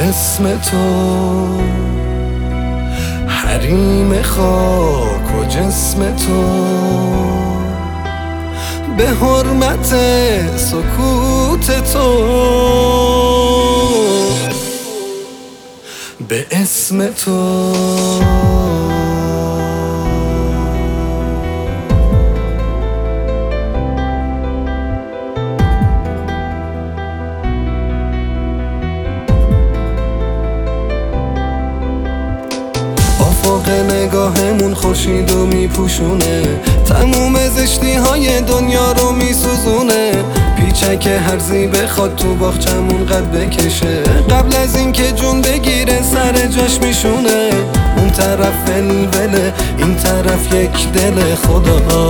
اسم تو، حریم خاک و جسم تو، به حرمت سکوت تو، به اسم تو. افق نگاهمون خورشید و میپوشونه، تموم زشتی های دنیا رو میسوزونه. پیچک هرزی بخواد تو باغچمون قد بکشه، قبل از اینکه جون بگیره سر جاش میشونه. اون طرف ولوله، این طرف یک دل خدا.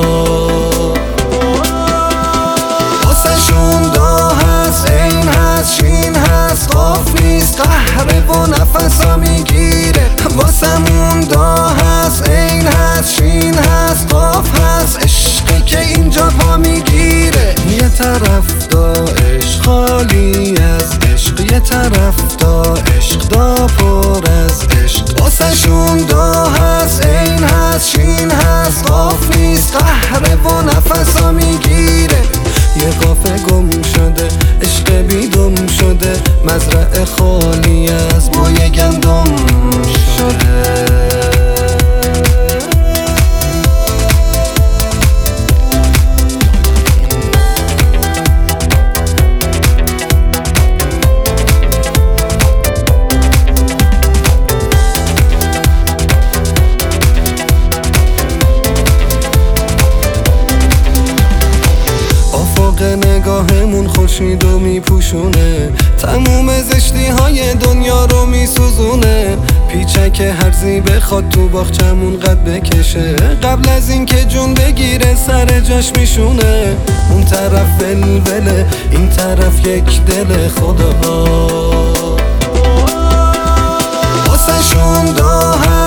واسه‌شون دا هست، عین هست، شین هست، قاف نیست، قهره و نفسا میگیره. واسمون دا هست، عین هست، شین هست، قاف هست، عشقی که اینجا پا میگیره. یه طرف دا عشق خالی از عشق، یه طرف دا عشق دا پر از عشق. واسه‌شون دا هست، عین هست، شین هست، قاف نیست، قهره و نفسا میگیره. یه قافه گم شده، عشق بیدم شده، مزرعه خالی از بوی گندم شده. نگاهمون خورشید و میپوشونه، تموم زشتی های دنیا رو میسوزونه. پیچک هرزی بخواد تو باغچمون قد بکشه، قبل از اینکه جون بگیره سر جاش میشونه. اون طرف ولوله، این طرف یک دل خدا. واسه‌شون دا